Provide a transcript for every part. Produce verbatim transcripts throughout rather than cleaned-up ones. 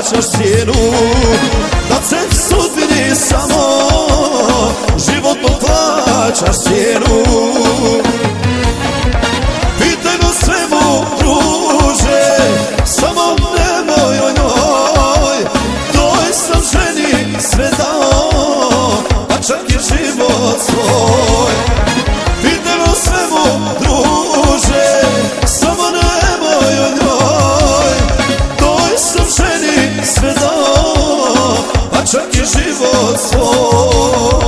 plaćaš cijenu, da se sudbini samo životom plaćaš cijenu. Pitaj o svemu, druže, samo nemoj o njoj. Toj sam ženi sve dao, pa čak i život svoj. Pitaj o svemu, druže, samo nemoj o njoj. Toj sam ženi sve dao, pa čak i život svoj.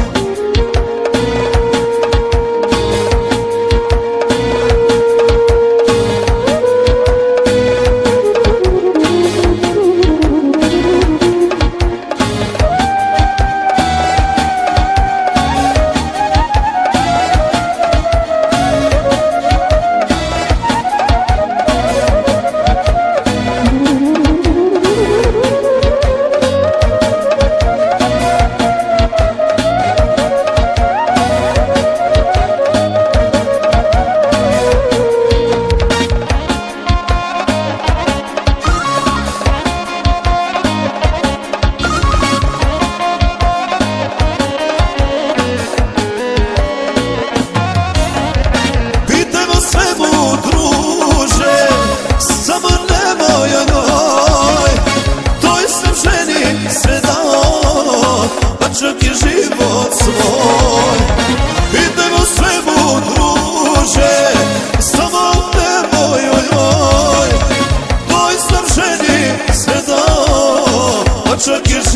Čak i život svoj. Pitaj o svemu, druže, samo nemoj o njoj. Toj sam ženi sve dao, pa čak i